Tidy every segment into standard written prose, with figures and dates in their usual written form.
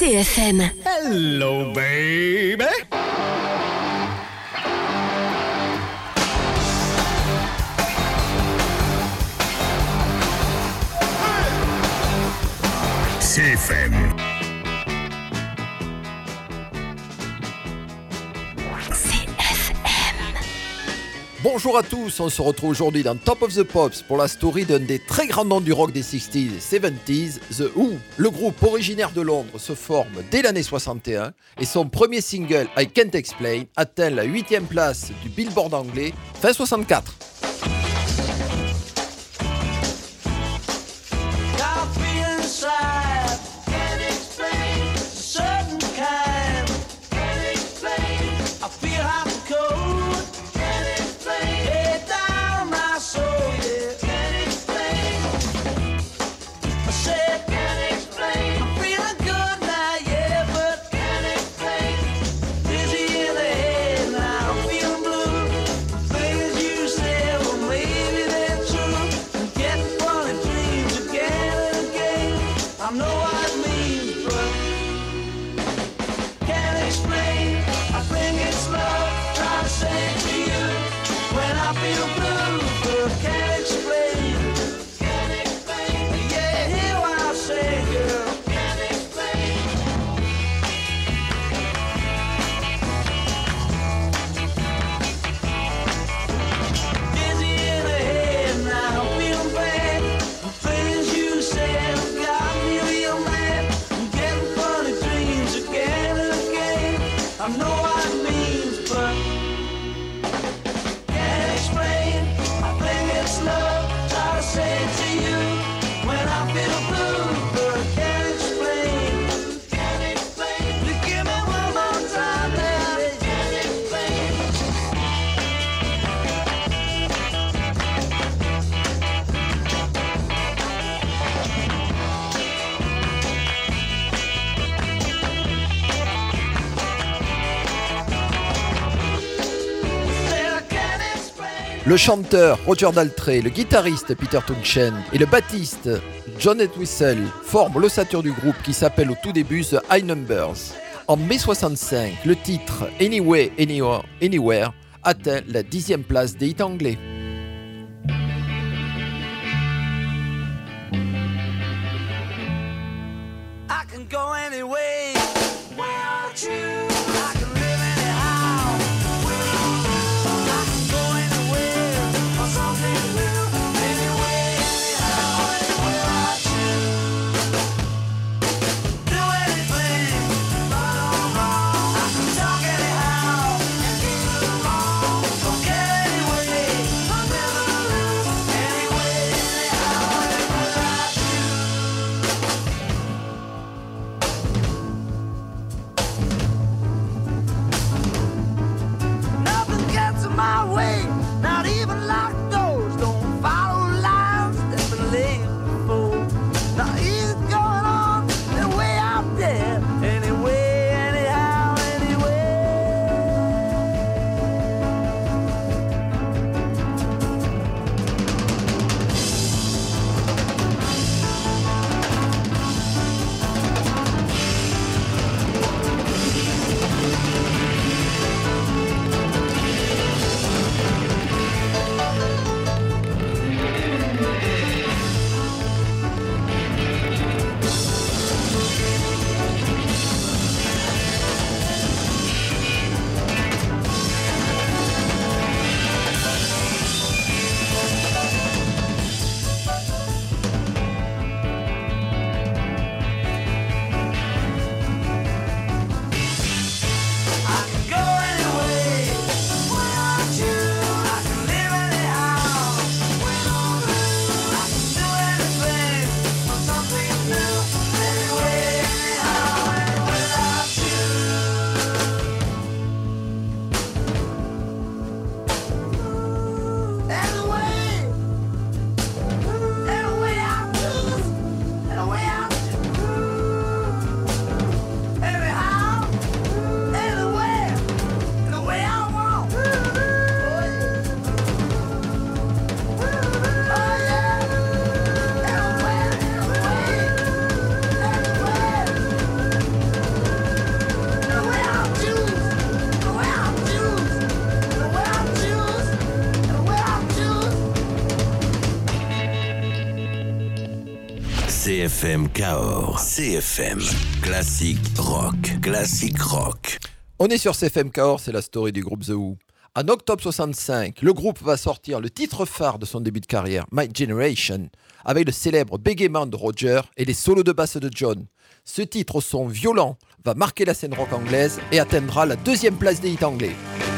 CFM. Hello, baby. CFM. Bonjour à tous, on se retrouve aujourd'hui dans Top of the Pops pour la story d'un des très grands noms du rock des 60s et 70s, The Who. Le groupe originaire de Londres se forme dès l'année 61 et son premier single, I Can't Explain, atteint la 8e place du Billboard anglais fin 64. Le chanteur Roger Daltrey, le guitariste Peter Townshend et le bassiste John Entwistle forment l'ossature du groupe qui s'appelle au tout début The High Numbers. En mai 65, le titre Anyway, Anywhere atteint la 10e place des hits anglais. I can go anyway. Where are you? CFM Cahors. CFM. Classique rock. Classique rock. On est sur CFM Cahors, c'est la story du groupe The Who. En octobre 65, le groupe va sortir le titre phare de son début de carrière, My Generation, avec le célèbre bégaiement de Roger et les solos de basse de John. Ce titre au son violent va marquer la scène rock anglaise et atteindra la 2e place des hits anglais.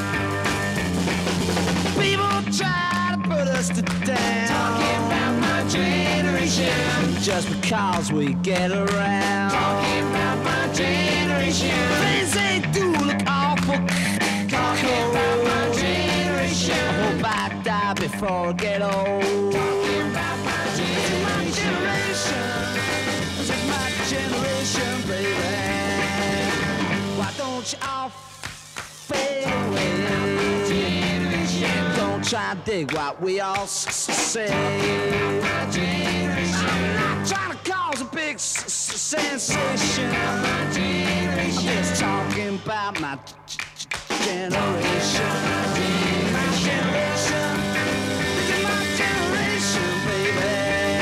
Just because we get around talking about my generation. Things they do look awful. Talking about my generation. I hope I die before I get old. Talking about my generation. This is my generation, baby. Why don't you all fade away? Don't try to dig what we all say. I'm not trying to cause a big sensation. I'm just talking about my generation. My generation. This is my generation, baby.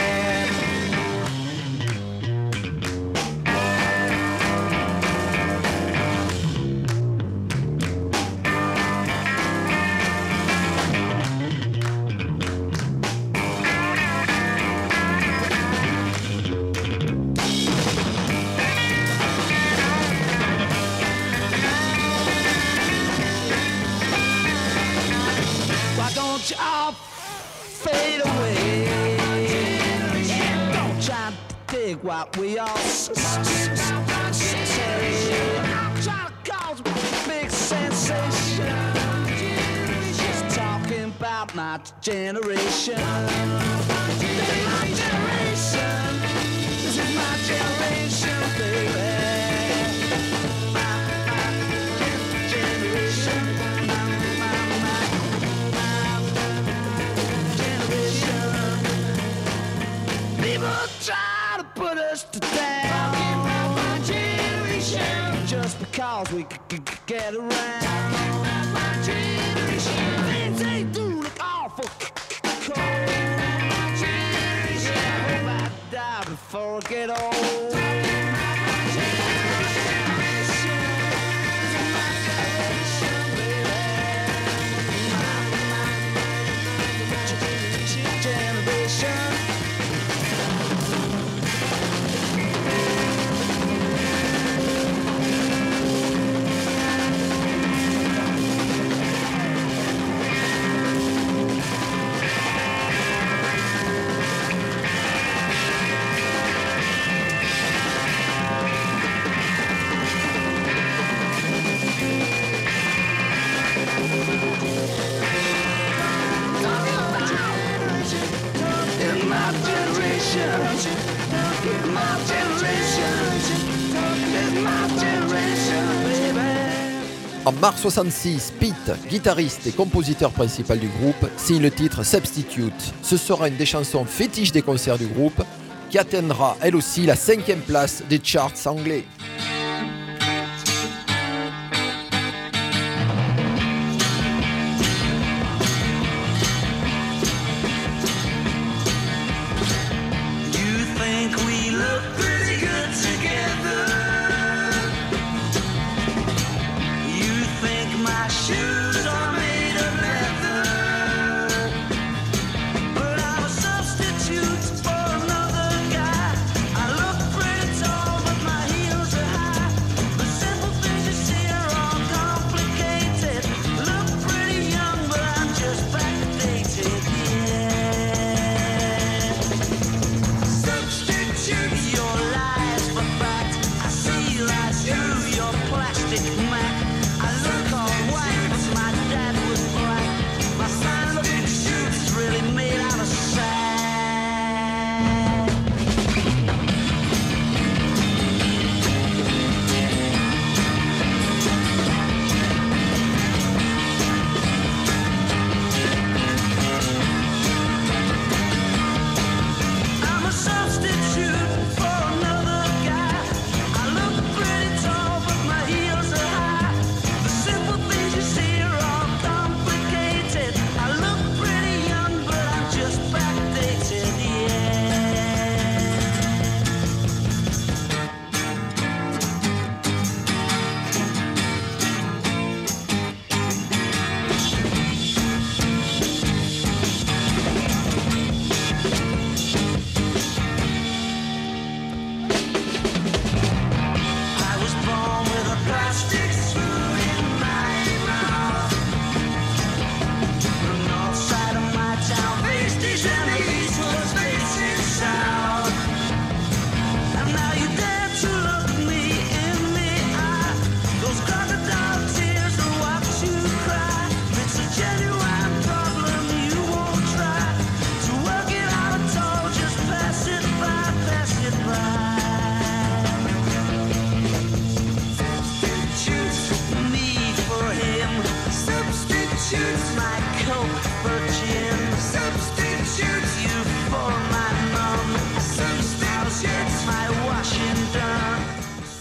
Don't you all fade away? Don't try to dig what we all say. I'm trying to cause a big sensation. Just talking about my generation. This is my generation. This is my generation, baby. Try to put us to down. Talking about my generation. Just because we get around. Talking about my generation. Things they do look awful cold. My generation. I hope I die before I get old. Talking about my generation. This is my generation, baby. My generation. En mars 66, Pete, guitariste et compositeur principal du groupe, signe le titre Substitute. Ce sera une des chansons fétiches des concerts du groupe qui atteindra elle aussi la 5e place des charts anglais. Your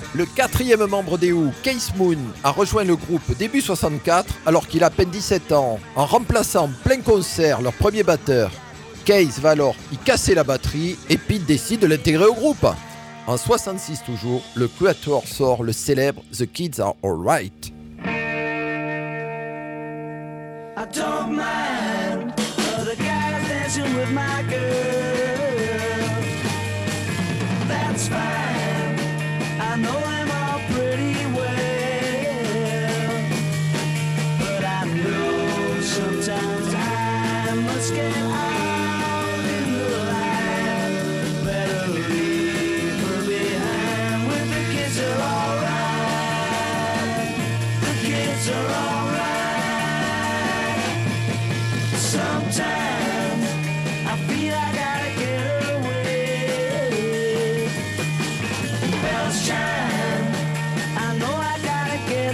Le quatrième membre des Who, Keith Moon, a rejoint le groupe début 64 alors qu'il a à peine 17 ans, en remplaçant en plein concert leur premier batteur. Keith va alors y casser la batterie et Pete décide de l'intégrer au groupe. En 66 toujours, le Creator sort le célèbre The Kids Are Alright. I don't mind other guys dancing with my girl. That's fine. I know them all pretty well. But I know sometimes I must get out in the line. Better leave her behind when the kids are alright. The kids are alright. Sometimes I feel I gotta get away. Bells chime, I know I gotta get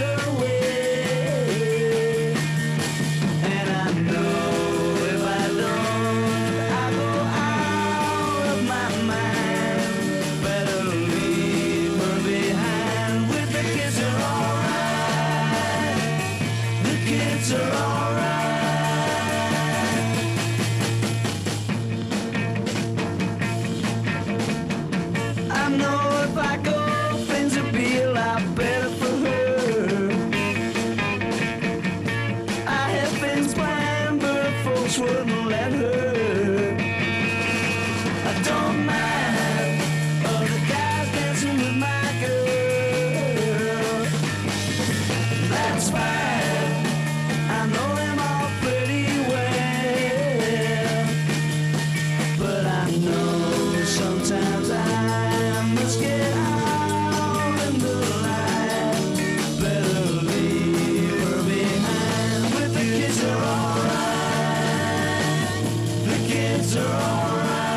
away. And I know if I don't, I go out of my mind. Better leave her behind with the kids are alright. The kids are alright. I know if I go, things will be a lot better for her. I had things planned, but folks wouldn't let her. I don't mind other guys dancing with my girl. That's fine. I know them all pretty well. But I know sometimes I must get out in the line. Better leave her behind. But the kids are alright. The kids are alright.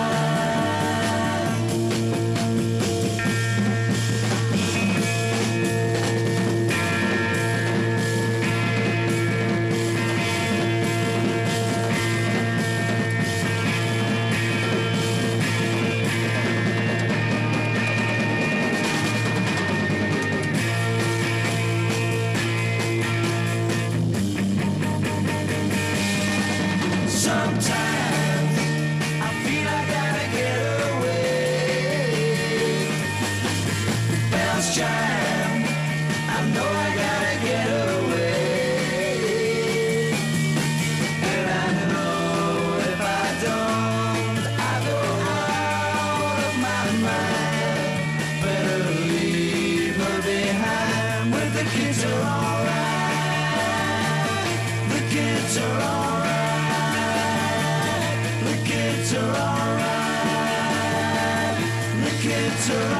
Sometimes I feel I gotta get away. Bells chime, I know I gotta get away. And I know if I don't, I go out of my mind. Better leave her behind when the kids are alright. The kids are alright. The kids are alright. The kids are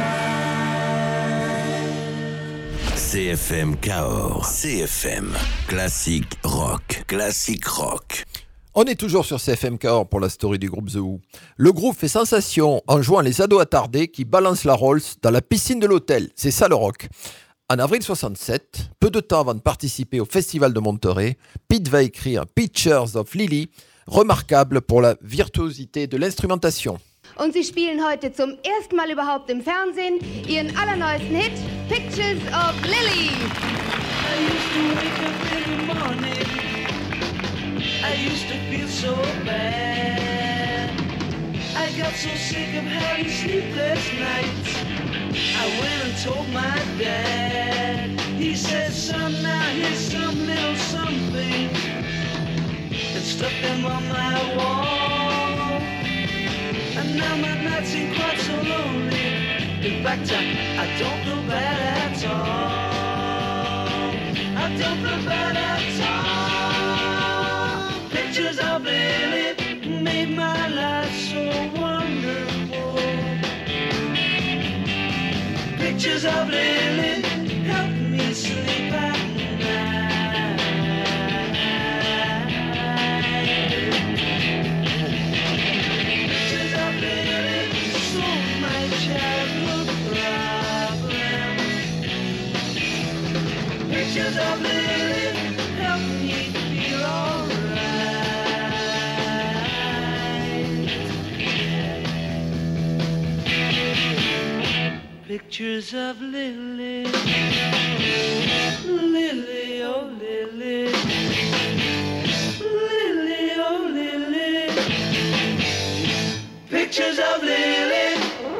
alright. CFM Cahors. CFM. Classique rock. Classique rock. On est toujours sur CFM Cahors pour la story du groupe The Who. Le groupe fait sensation en jouant les ados attardés qui balancent la Rolls dans la piscine de l'hôtel. C'est ça le rock. En avril 67, peu de temps avant de participer au festival de Monterey, Pete va écrire Pictures of Lily, remarquable pour la virtuosité de l'instrumentation. Und sie spielen heute zum ersten Mal überhaupt im Fernsehen ihren allerneuesten Hit, Pictures of Lily. I used to wake up in the morning. I used to feel so bad. I got so sick of having sleepless nights. I went and told my dad. He said, son, now here's some little something that stuck them on my wall. And now my nights seem quite so lonely. In fact, I don't feel bad at all. I don't feel bad at all. Pictures of Lily made my life so wonderful. Pictures of Lily help me sleep at night. Pictures of Lily solve my childhood problem. Pictures of Lily help me feel alright. pictures of Lily, Lily, oh Lily, Lily, oh Lily, pictures of Lily.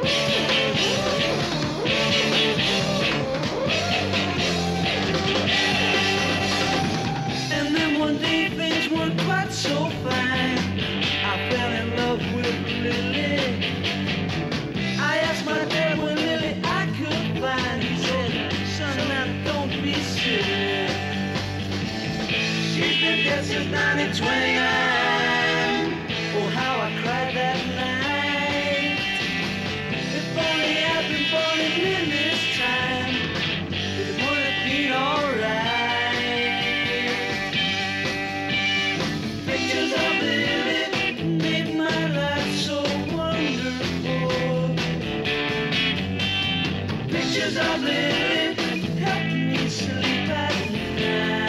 And then one day things weren't quite so fine. I fell in love with Lily. I asked my dad when Lily I could find. He said, son, now don't be silly. She's been dead since 1929. Oh, how I cried that night. If only I'd been born in Lily's time, it would have been alright. Pictures of Lily made my life so wonderful. Pictures of Lily help me sleep at night.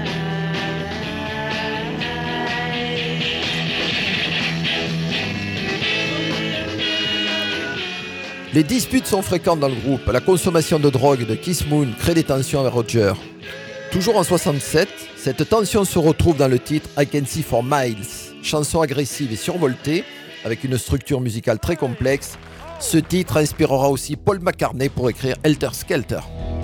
Les disputes sont fréquentes dans le groupe. La consommation de drogue de Keith Moon crée des tensions avec Roger. Toujours en 67, cette tension se retrouve dans le titre I Can See for Miles, chanson agressive et survoltée, avec une structure musicale très complexe. Ce titre inspirera aussi Paul McCartney pour écrire Helter Skelter.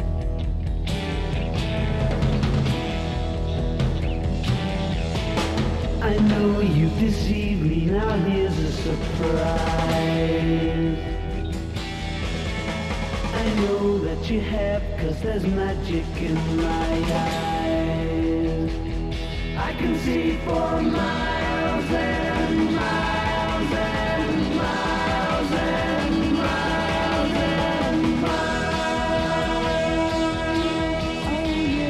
I know you deceived me, now here's a surprise. I know that you have, 'cause there's magic in my eyes. I can see for miles and miles and miles and miles and miles. Oh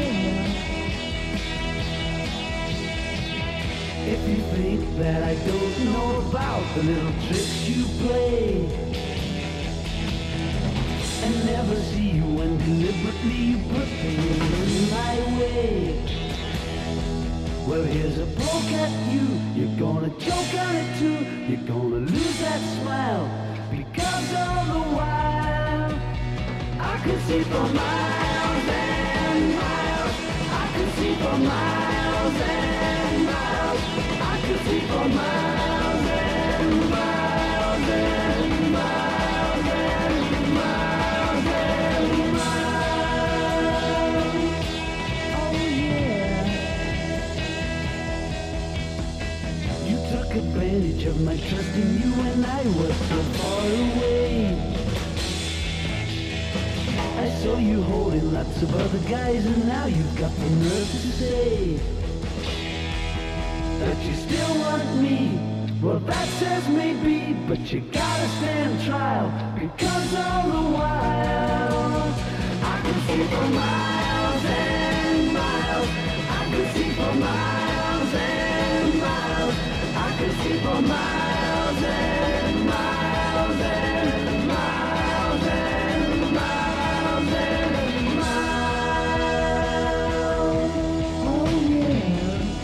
yeah. If you think that I don't know about the little tricks you play and never see you when deliberately you put things in my way, well, here's a poke at you. You're gonna choke on it too. You're gonna lose that smile because all the while I could see for miles and miles. I could see for miles and miles. I could see for miles and miles and miles and miles and miles. Oh yeah. You took advantage of my trust in you when I was so far away. I saw you holding lots of other guys, and now you've got the nerve to say that you still want me. Well, that says maybe, but you gotta stand trial, because all the while I can see for miles and miles. I can see for miles and miles. I can see for miles and miles and miles and miles and miles. Oh yeah.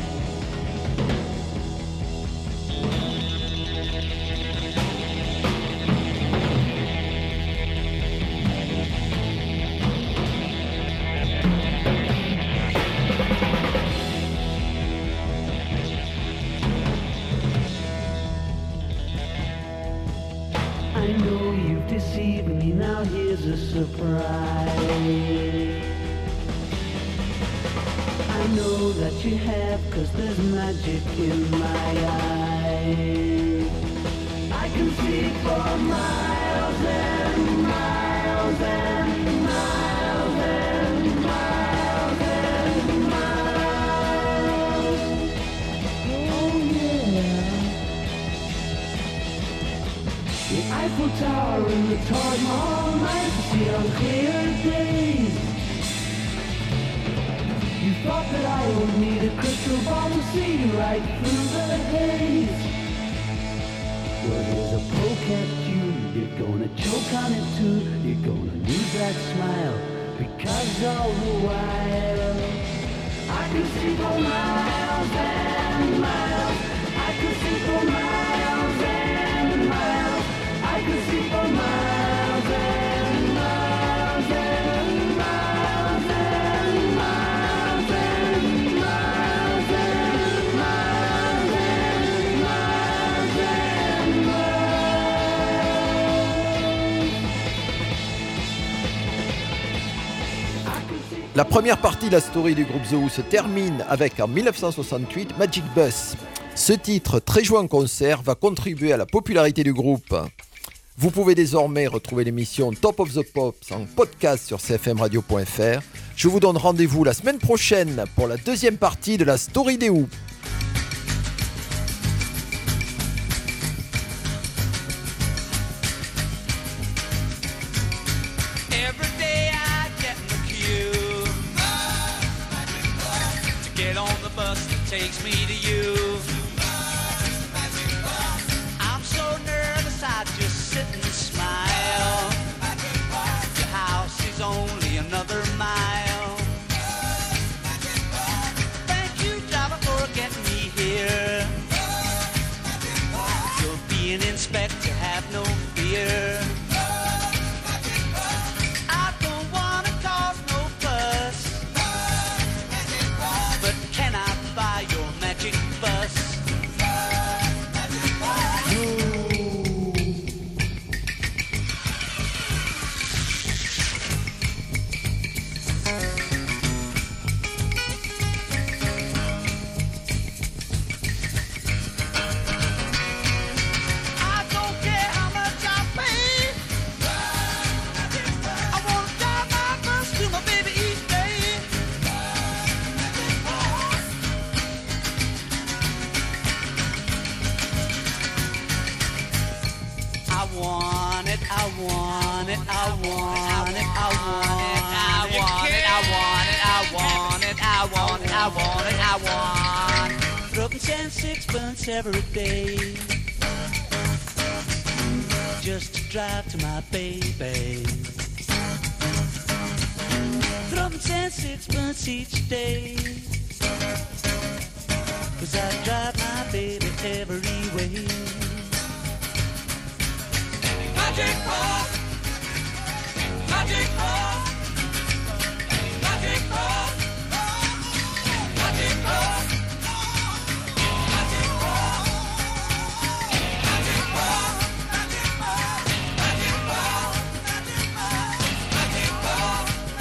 I know you've deceived me, now here's a surprise. I know that you have, 'cause there's magic in my eyes. I can see for miles and miles and miles and miles and miles. Oh yeah. The Eiffel Tower and the Taj Mahal nights, see on clear days. You thought that I would need a crystal ball to see right through the haze. Well, here's a poke at you. You're gonna choke on it too. You're gonna lose that smile, because all the while I can see for miles and miles. I can see for miles and miles. I can see for miles and miles. La première partie de la story du groupe The Who se termine avec, en 1968, Magic Bus. Ce titre, très joué en concert, va contribuer à la popularité du groupe. Vous pouvez désormais retrouver l'émission Top of the Pops en podcast sur cfmradio.fr. Je vous donne rendez-vous la semaine prochaine pour la deuxième partie de la story des Who. Takes me to you. I'm so nervous I just sit and smile. Your house is only another mile. Thank you, driver, for getting me here. You're being inspected, have no fear. I don't wanna cause no fuss, but can I buy your magic bus? I don't care how much I pay. I wanna drive my bus to my baby each day. I want it, I want it, I want it, I want it, I want it, I want it, I want it, I want it, I want it, I want it. Rubbing 10 sixpence every day, just to drive to my baby. Rubbing 10 sixpence each day, 'cause I drive my baby every way. Magic bus, magic bus, magic bus, magic bus, magic bus, magic bus, magic bus, magic bus, magic bus,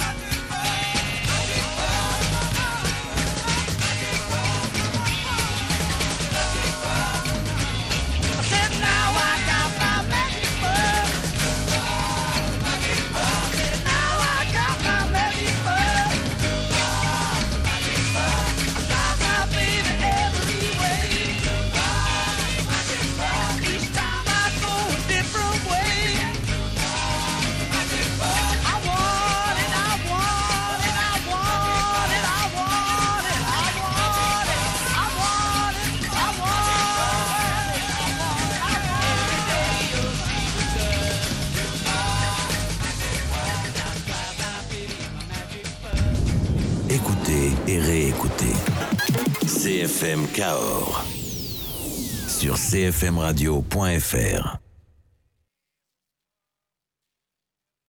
I said now I got my magic bus. Écoutez et réécoutez. CFM Cahors sur cfmradio.fr.